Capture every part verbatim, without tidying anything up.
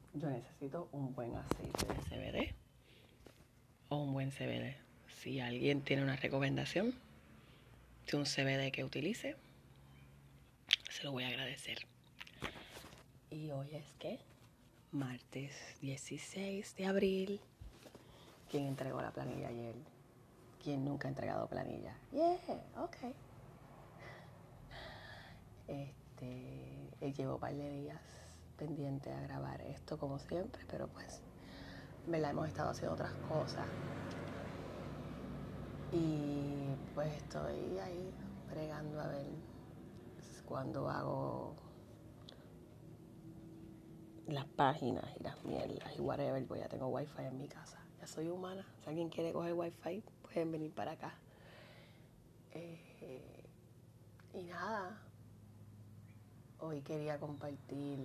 yo necesito un buen aceite de C B D o un buen C B D. Si alguien tiene una recomendación de un C B D que utilice, se lo voy a agradecer. Y hoy es que martes dieciséis de abril. ¿Quién entregó la planilla ayer? ¿Quién nunca ha entregado planilla? Yeah, ok. Este, llevo un par de días pendiente a grabar esto como siempre, pero pues, ¿verdad? Hemos estado haciendo otras cosas. Y pues estoy ahí bregando a ver cuando hago las páginas y las mierdas y whatever, pues ya tengo wifi en mi casa. Ya soy humana. Si alguien quiere coger wifi, pueden venir para acá. Eh, y nada, hoy quería compartir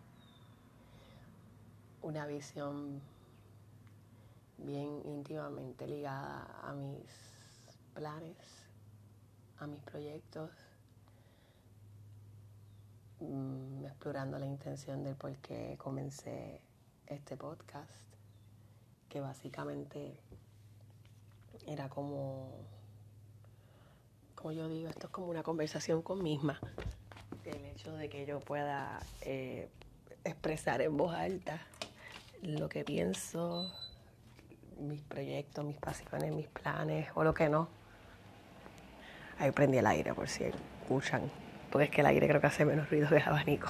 una visión bien íntimamente ligada a mis planes, a mis proyectos, mmm, explorando la intención del por qué comencé este podcast, que básicamente era como, como yo digo, esto es como una conversación con misma. El hecho de que yo pueda eh, expresar en voz alta lo que pienso, mis proyectos, mis pasiones, mis planes o lo que no. Ahí prendí el aire por si escuchan, porque es que el aire creo que hace menos ruido que el abanico.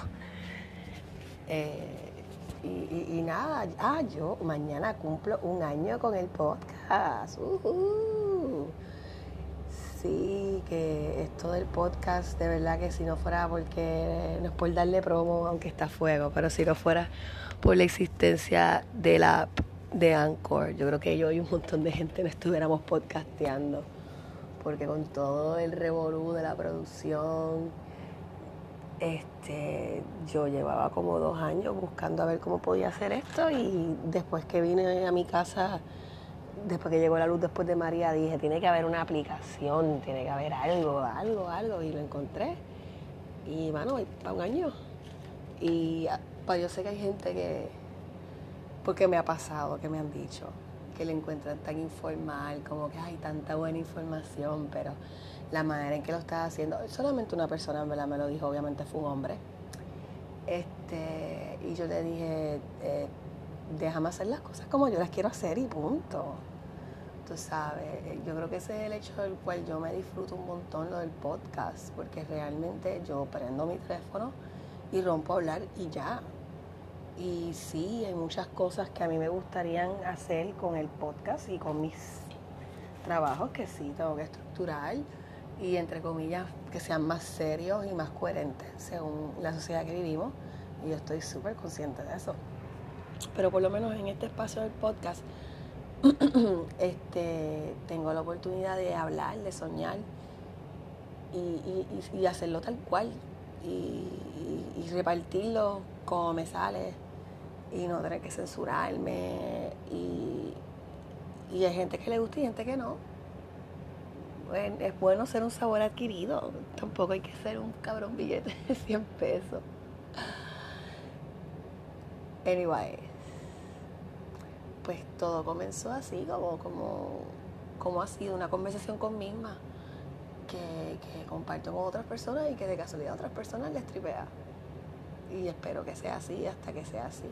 Eh, y, y, y nada, ah, yo mañana cumplo un año con el podcast. Uh-huh. Sí, que esto del podcast, de verdad que si no fuera porque, no es por darle promo, aunque está a fuego, pero si no fuera por la existencia de la app de Anchor, yo creo que yo y un montón de gente no estuviéramos podcasteando, porque con todo el revolú de la producción, este, yo llevaba como dos años buscando a ver cómo podía hacer esto, y después que vine a mi casa, después que llegó la luz después de María, dije, tiene que haber una aplicación, tiene que haber algo, algo, algo, y lo encontré. Y, mano, voy para un año. Y pues, yo sé que hay gente que, porque me ha pasado, que me han dicho, que le encuentran tan informal, como que hay tanta buena información, pero la manera en que lo estás haciendo, solamente una persona en verdad me lo dijo, obviamente fue un hombre. Este, y yo le dije, eh, déjame hacer las cosas como yo las quiero hacer y punto. Tú sabes, yo creo que ese es el hecho del cual yo me disfruto un montón lo del podcast, porque realmente yo prendo mi teléfono y rompo a hablar y ya. Y sí, hay muchas cosas que a mí me gustarían hacer con el podcast y con mis trabajos que sí tengo que estructurar y, entre comillas, que sean más serios y más coherentes según la sociedad que vivimos, y yo estoy súper consciente de eso. Pero por lo menos en este espacio del podcast este, tengo la oportunidad de hablar, de soñar y, y, y hacerlo tal cual y, y, y repartirlo como me sale y no tener que censurarme, y, y hay gente que le gusta y gente que no. Bueno, es bueno ser un sabor adquirido, tampoco hay que ser un cabrón billete de cien pesos. Anyway, pues todo comenzó así, como, como, como ha sido una conversación con misma que, que comparto con otras personas y que de casualidad a otras personas les tripea. Y espero que sea así hasta que sea así.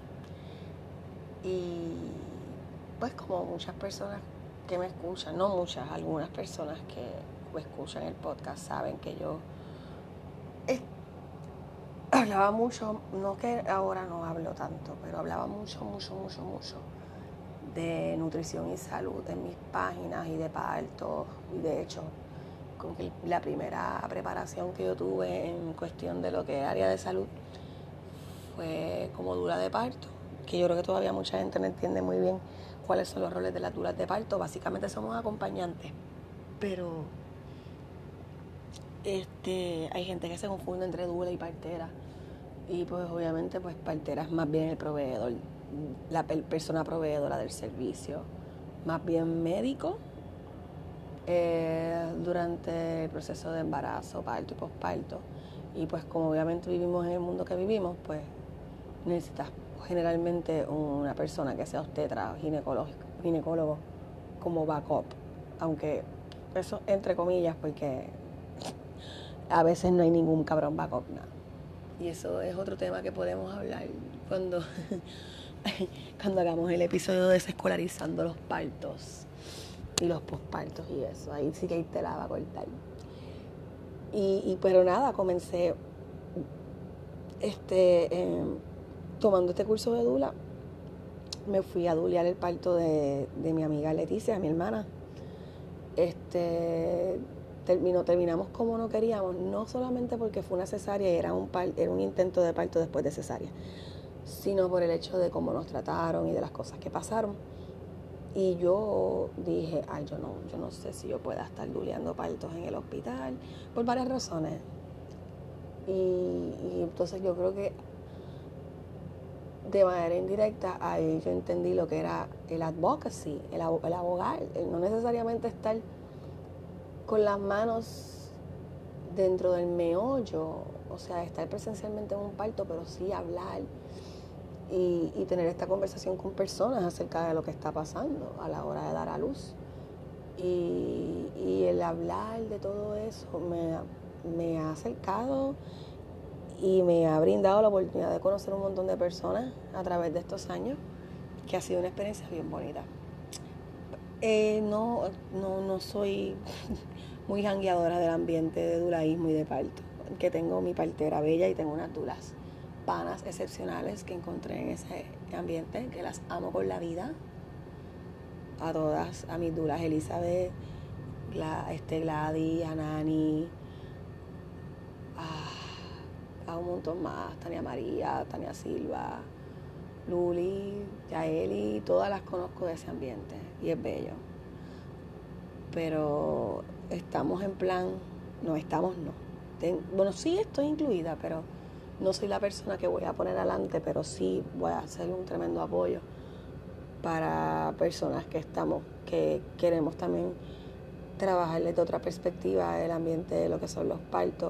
Y pues como muchas personas que me escuchan, no muchas, algunas personas que me escuchan el podcast saben que yo eh, hablaba mucho, no que ahora no hablo tanto, pero hablaba mucho, mucho, mucho, mucho de nutrición y salud en mis páginas y de parto. Y de hecho, con que la primera preparación que yo tuve en cuestión de lo que es área de salud fue como dula de parto, que yo creo que todavía mucha gente no entiende muy bien cuáles son los roles de las dulas de parto. Básicamente somos acompañantes, pero este, hay gente que se confunde entre dula y partera, y pues obviamente pues partera es más bien el proveedor, la persona proveedora del servicio, más bien médico eh, durante el proceso de embarazo, parto y posparto. Y pues como obviamente vivimos en el mundo que vivimos, pues necesitas generalmente una persona que sea obstetra o ginecólogo, ginecólogo como backup, aunque eso entre comillas porque a veces no hay ningún cabrón backup, nada. Y eso es otro tema que podemos hablar cuando, cuando hagamos el episodio de Desescolarizando los partos y los pospartos y eso. Ahí sí que ahí te la va a cortar. Y, y pero nada, comencé este eh, tomando este curso de dula. Me fui a dulear el parto de, de mi amiga Leticia, mi hermana. Este terminó, terminamos como no queríamos, no solamente porque fue una cesárea y era un, par, era un intento de parto después de cesárea, sino por el hecho de cómo nos trataron y de las cosas que pasaron. Y yo dije, ay, yo no, yo no sé si yo pueda estar duleando partos en el hospital, por varias razones. Y, y entonces yo creo que de manera indirecta ahí yo entendí lo que era el advocacy, el, el abogar, el no necesariamente estar con las manos dentro del meollo, o sea, estar presencialmente en un parto, pero sí hablar y, y tener esta conversación con personas acerca de lo que está pasando a la hora de dar a luz. Y, y el hablar de todo eso me, me ha acercado y me ha brindado la oportunidad de conocer un montón de personas a través de estos años, que ha sido una experiencia bien bonita. Eh, no, no, no soy muy jangueadora del ambiente de dulaísmo y de parto, que tengo mi partera bella y tengo unas dulas panas excepcionales que encontré en ese ambiente, que las amo con la vida. A todas, a mis dulas, Elizabeth, Gla, este, Gladys, Anani, ah, a un montón más, Tania María, Tania Silva, Luli, Yaeli, todas las conozco de ese ambiente y es bello. Pero estamos en plan, no estamos, no. Ten, bueno, sí estoy incluida, pero no soy la persona que voy a poner adelante, pero sí voy a hacer un tremendo apoyo para personas que estamos, que queremos también trabajar desde otra perspectiva el ambiente de lo que son los partos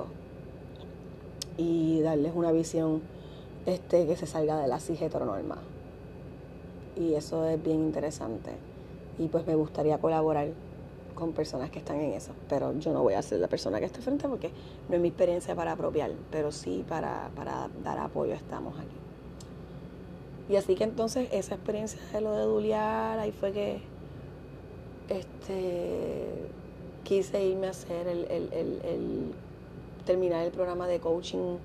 y darles una visión este, que se salga de la cis heteronorma. Y eso es bien interesante. Y pues me gustaría colaborar con personas que están en eso. Pero yo no voy a ser la persona que esté frente porque no es mi experiencia para apropiar, pero sí para, para dar apoyo estamos aquí. Y así que entonces esa experiencia de lo de dulear, ahí fue que este, quise irme a hacer el, el, el, el terminar el programa de coaching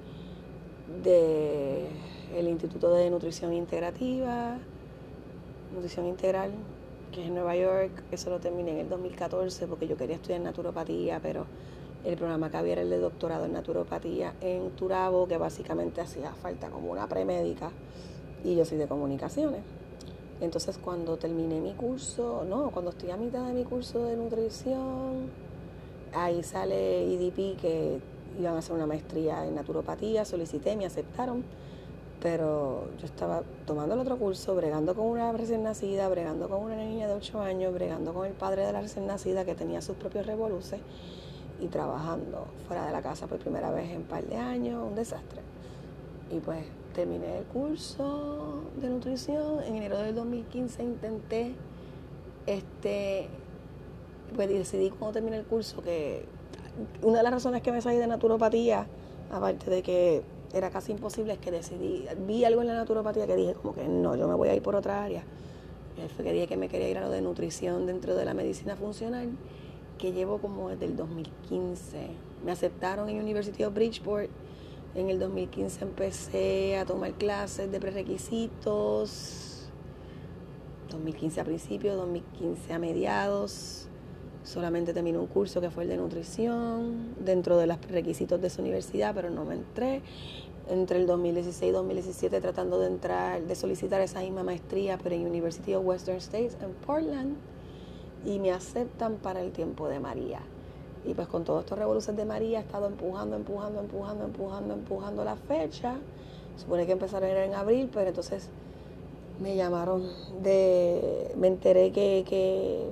del Instituto de Nutrición Integrativa, Nutrición Integral, que es en Nueva York. Eso lo terminé en el dos mil catorce porque yo quería estudiar naturopatía, pero el programa que había era el de doctorado en naturopatía en Turabo, que básicamente hacía falta como una premédica, y yo soy de comunicaciones. Entonces cuando terminé mi curso, no, cuando estoy a mitad de mi curso de nutrición, ahí sale E D P que iban a hacer una maestría en naturopatía, solicité, me aceptaron, pero yo estaba tomando el otro curso, bregando con una recién nacida, bregando con una niña de ocho años, bregando con el padre de la recién nacida que tenía sus propios revoluces y trabajando fuera de la casa por primera vez en un par de años, un desastre. Y pues terminé el curso de nutrición, en enero del dos mil quince intenté, este, pues decidí cuando terminé el curso que una de las razones que me salí de naturopatía, aparte de que era casi imposible, es que decidí, vi algo en la naturopatía que dije como que no, yo me voy a ir por otra área. Y fue que dije que me quería ir a lo de nutrición dentro de la medicina funcional, que llevo como desde el dos mil quince. Me aceptaron en University of Bridgeport. En el dos mil quince empecé a tomar clases de prerequisitos. dos mil quince a principios, dos mil quince a mediados. Solamente terminé un curso que fue el de nutrición dentro de los requisitos de esa universidad, pero no me entré. Entre el dos mil dieciséis y dos mil diecisiete tratando de entrar, de solicitar esa misma maestría, pero en University of Western States en Portland, y me aceptan para el tiempo de María. Y pues con todos estos revoluciones de María he estado empujando, empujando, empujando, empujando, empujando la fecha. Supone que empezaron en abril, pero entonces me llamaron de, me enteré que, que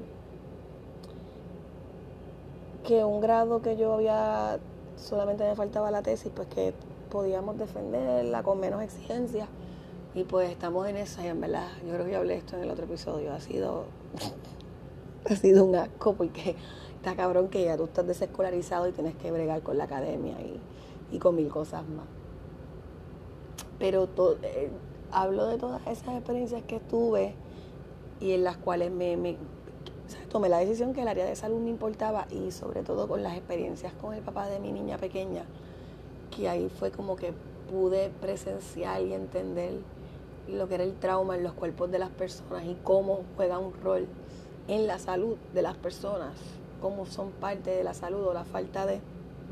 que un grado que yo había, solamente me faltaba la tesis, pues que podíamos defenderla con menos exigencias, Y pues estamos en esa, y en verdad, yo creo que yo hablé esto en el otro episodio, ha sido, ha sido un asco porque está cabrón que ya tú estás desescolarizado y tienes que bregar con la academia y, y con mil cosas más. Pero to, eh, hablo de todas esas experiencias que tuve y en las cuales me, me o sea, tomé la decisión que el área de salud me importaba, y sobre todo con las experiencias con el papá de mi niña pequeña, que ahí fue como que pude presenciar y entender lo que era el trauma en los cuerpos de las personas y cómo juega un rol en la salud de las personas, cómo son parte de la salud o la falta de.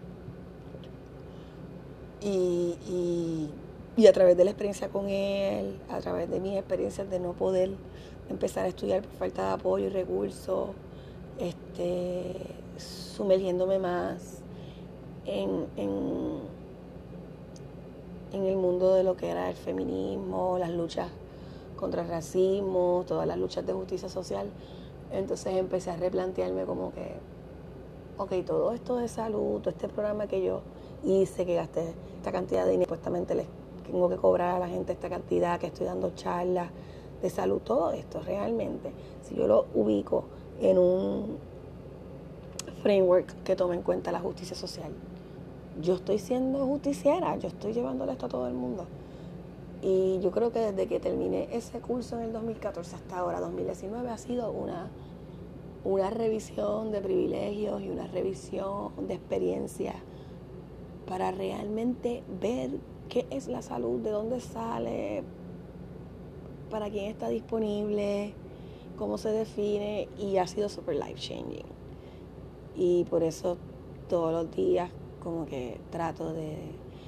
Y, y, y a través de la experiencia con él, a través de mis experiencias de no poder empezar a estudiar por falta de apoyo y recursos, este, sumergiéndome más en, en, en el mundo de lo que era el feminismo, las luchas contra el racismo, todas las luchas de justicia social. Entonces empecé a replantearme como que, ok, todo esto de salud, todo este programa que yo hice, que gasté esta cantidad de dinero, supuestamente les tengo que cobrar a la gente esta cantidad, que estoy dando charlas de salud, todo esto realmente, si yo lo ubico en un framework que tome en cuenta la justicia social, yo estoy siendo justiciera, yo estoy llevándole esto a todo el mundo. Y yo creo que desde que terminé ese curso en el dos mil catorce hasta ahora, dos mil diecinueve, ha sido una, una revisión de privilegios y una revisión de experiencias para realmente ver qué es la salud, de dónde sale, para quién está disponible, cómo se define, y ha sido super life changing. Y por eso todos los días como que trato de...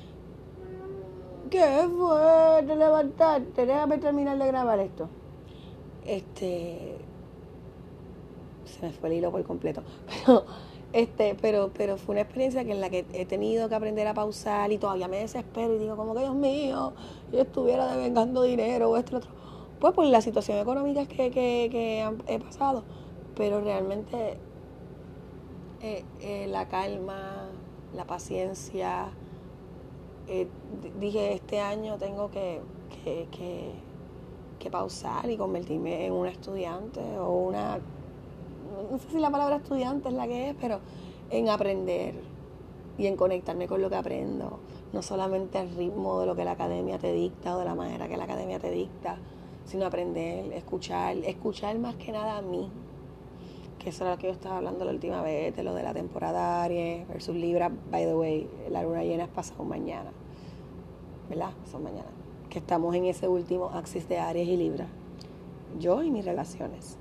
¿Qué fue? Te levantaste, déjame terminar de grabar esto. Este... Se me fue el hilo por completo. Pero, este, pero, pero fue una experiencia que en la que he tenido que aprender a pausar y todavía me desespero y digo como que Dios mío, yo estuviera devengando dinero o esto y lo otro. Pues por la situación económica que, que, que he pasado. Pero realmente eh, eh, la calma, la paciencia, eh, dije este año tengo que, que, que, que pausar y convertirme en una estudiante o una, no sé si la palabra estudiante es la que es, pero en aprender y en conectarme con lo que aprendo, no solamente al ritmo de lo que la academia te dicta o de la manera que la academia te dicta, sino aprender, escuchar, escuchar más que nada a mí, que eso era lo que yo estaba hablando la última vez, de lo de la temporada Aries versus Libra. By the way, la luna llena es pasado mañana, ¿verdad? Son mañana, que estamos en ese último axis de Aries y Libra, yo y mis relaciones.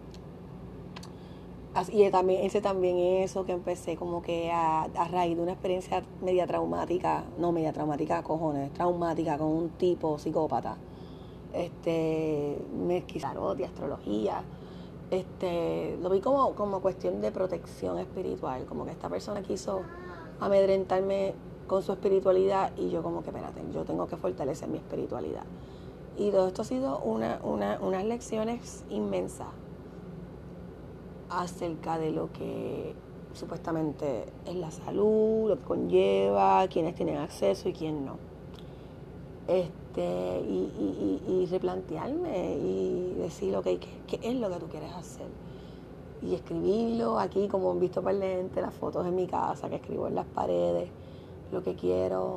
Y también, ese también eso que empecé como que a, a raíz de una experiencia media traumática, no media traumática, cojones, traumática con un tipo psicópata, este, me tarot y astrología, este, lo vi como, como cuestión de protección espiritual, como que esta persona quiso amedrentarme con su espiritualidad y yo como que espérate, yo tengo que fortalecer mi espiritualidad. Y todo esto ha sido una, una, unas lecciones inmensas acerca de lo que supuestamente es la salud, lo que conlleva, quiénes tienen acceso y quién no. Este, y, y, y, y replantearme y decir, ok, ¿qué, ¿qué es lo que tú quieres hacer? Y escribirlo aquí, como han visto para la gente, las fotos en mi casa, que escribo en las paredes, lo que quiero.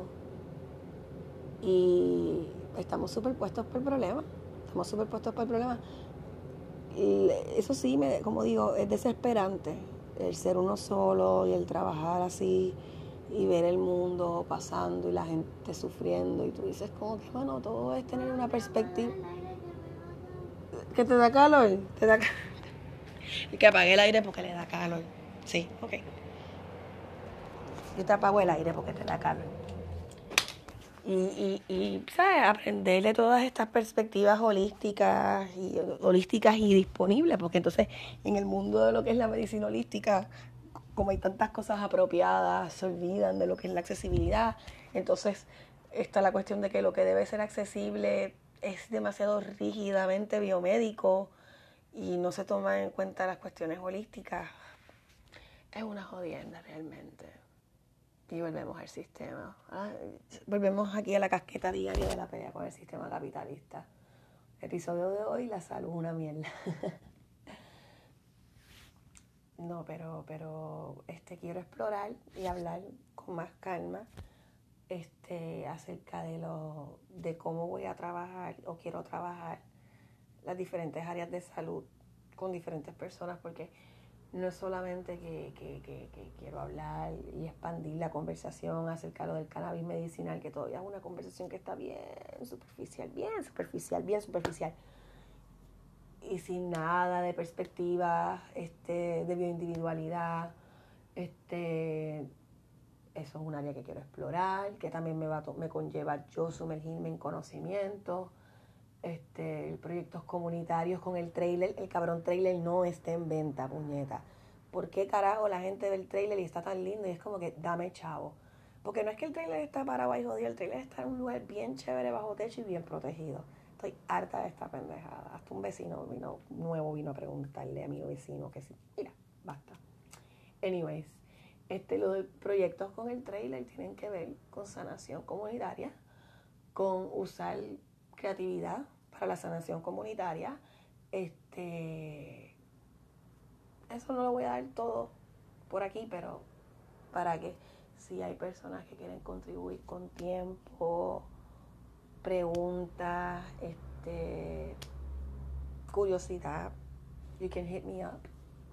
Y estamos superpuestos por el problema, estamos superpuestos por el problema. Y eso sí, me, como digo, es desesperante el ser uno solo y el trabajar así y ver el mundo pasando y la gente sufriendo y tú dices como que, bueno, todo es tener una perspectiva. ¿Que te da calor? ¿Te da calor? Y que apague el aire porque le da calor. Sí, ok. Yo te apago el aire porque te da calor. Y, y, y ¿sabes? Aprender de todas estas perspectivas holísticas y, holísticas y disponibles, porque entonces en el mundo de lo que es la medicina holística, como hay tantas cosas apropiadas, se olvidan de lo que es la accesibilidad. Entonces está la cuestión de que lo que debe ser accesible es demasiado rígidamente biomédico y no se toman en cuenta las cuestiones holísticas. Es una jodienda realmente. Y volvemos al sistema. Ah, volvemos aquí a la casqueta diaria de la pelea con el sistema capitalista. Episodio de hoy, la salud es una mierda. No, pero, pero este, quiero explorar y hablar con más calma este, acerca de, lo, de cómo voy a trabajar o quiero trabajar las diferentes áreas de salud con diferentes personas, porque no es solamente que, que, que, que quiero hablar y expandir la conversación acerca de lo del cannabis medicinal, que todavía es una conversación que está bien superficial, bien superficial, bien superficial, y sin nada de perspectiva este, de bioindividualidad. Este, eso es un área que quiero explorar, que también me, va a me conlleva yo sumergirme en conocimiento. Este, proyectos comunitarios con el trailer. El cabrón trailer no está en venta, puñeta. ¿Por qué carajo la gente ve el trailer y está tan lindo? Y es como que, dame chavo. Porque no es que el trailer está parado ahí jodido, el trailer está en un lugar bien chévere, bajo techo y bien protegido. Estoy harta de esta pendejada. Hasta un vecino vino, nuevo vino a preguntarle a mi vecino que sí. Mira, basta. Anyways, este, lo de proyectos con el trailer tienen que ver con sanación comunitaria, con usar creatividad para la sanación comunitaria. Este, eso no lo voy a dar todo por aquí, pero para que si hay personas que quieren contribuir con tiempo, preguntas, este, curiosidad, you can hit me up.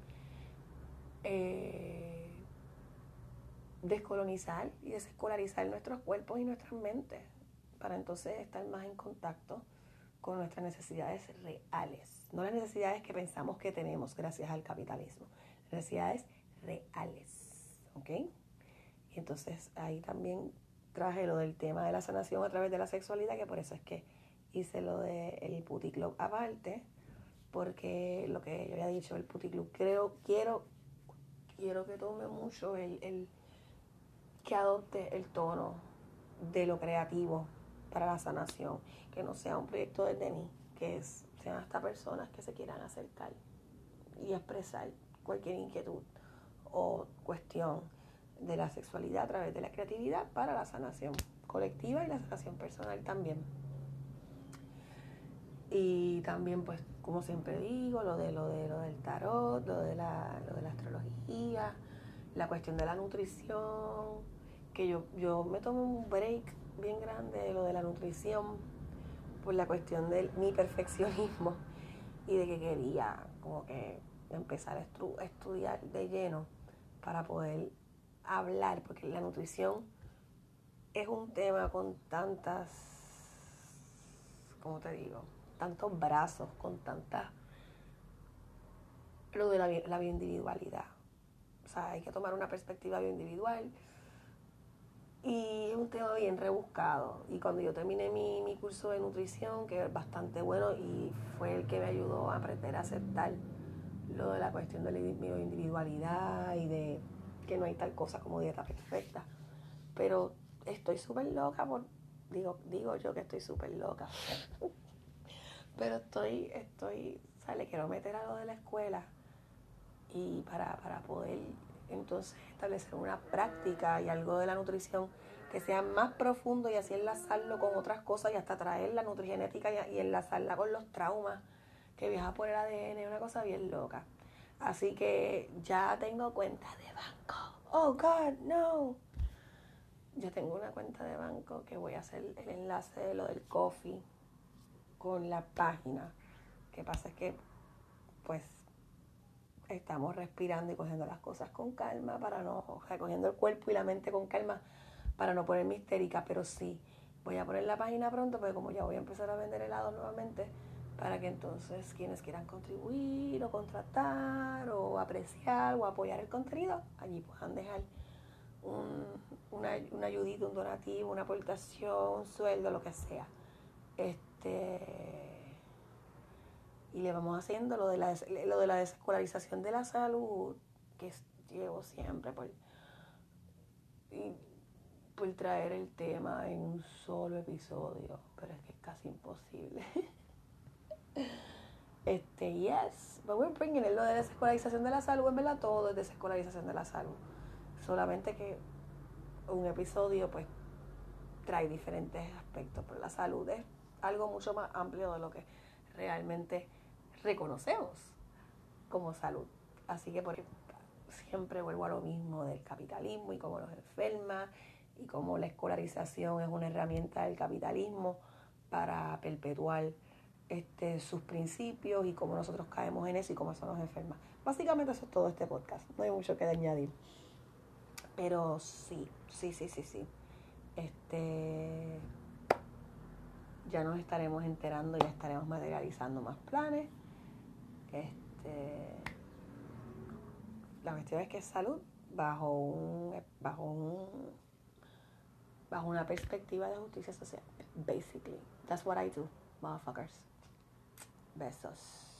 Eh, descolonizar y desescolarizar nuestros cuerpos y nuestras mentes para entonces estar más en contacto con nuestras necesidades reales, no las necesidades que pensamos que tenemos gracias al capitalismo, necesidades reales, ¿ok? Y entonces ahí también traje lo del tema de la sanación a través de la sexualidad, que por eso es que hice lo del Puti Club aparte, porque lo que yo había dicho, el Puti Club, creo, quiero, quiero que tome mucho el, el que adopte el tono de lo creativo para la sanación, que no sea un proyecto desde mí, que es, sean hasta personas que se quieran acercar y expresar cualquier inquietud o cuestión de la sexualidad a través de la creatividad para la sanación colectiva y la sanación personal también. Y también, pues, como siempre digo, lo de lo de lo del tarot, lo de la, lo de la astrología, la cuestión de la nutrición, que yo, yo me tomé un break bien grande de lo de la nutrición por la cuestión de mi perfeccionismo y de que quería como que empezar a, estu- a estudiar de lleno para poder hablar, porque la nutrición es un tema con tantas, ¿cómo te digo? Tantos brazos, con tanta, lo de la, la bioindividualidad. O sea, hay que tomar una perspectiva bioindividual y es un tema bien rebuscado. Y cuando yo terminé mi, mi curso de nutrición, que es bastante bueno y fue el que me ayudó a aprender a aceptar lo de la cuestión de la bioindividualidad y de que no hay tal cosa como dieta perfecta. Pero estoy súper loca por, digo, digo yo que estoy súper loca. Pero estoy, estoy, o sea, le quiero meter a lo de la escuela y para, para poder entonces establecer una práctica y algo de la nutrición que sea más profundo y así enlazarlo con otras cosas y hasta traer la nutrigenética y, y enlazarla con los traumas que viaja por el A D N, una cosa bien loca. Así que ya tengo cuenta de banco. Oh God, no. Yo tengo una cuenta de banco que voy a hacer el enlace de lo del coffee con la página. Lo que pasa es que pues estamos respirando y cogiendo las cosas con calma para no, o sea, cogiendo el cuerpo y la mente con calma para no ponerme histérica, pero sí, voy a poner la página pronto porque como ya voy a empezar a vender helados nuevamente, para que entonces quienes quieran contribuir o contratar o apreciar o apoyar el contenido, allí puedan dejar un, una, una ayudita, un donativo, una aportación, un sueldo, lo que sea. Este... Y le vamos haciendo lo de la, lo de la desescolarización de la salud, que es, llevo siempre por, y, por traer el tema en un solo episodio, pero es que es casi imposible. Este, yes, but we're bringing it. Lo de desescolarización de la salud, en verdad todo es desescolarización de la salud. Solamente que un episodio pues trae diferentes aspectos, pero la salud es algo mucho más amplio de lo que realmente reconocemos como salud. Así que por siempre vuelvo a lo mismo del capitalismo y cómo nos enferma y cómo la escolarización es una herramienta del capitalismo para perpetuar este, sus principios y cómo nosotros caemos en eso y cómo eso nos enferma. Básicamente eso es todo este podcast, no hay mucho que añadir. Pero sí, sí, sí, sí, sí. Este, ya nos estaremos enterando, ya estaremos materializando más planes. Este, la cuestión es que es salud bajo un, bajo un, bajo una perspectiva de justicia social. Basically, that's what I do, motherfuckers. Besos.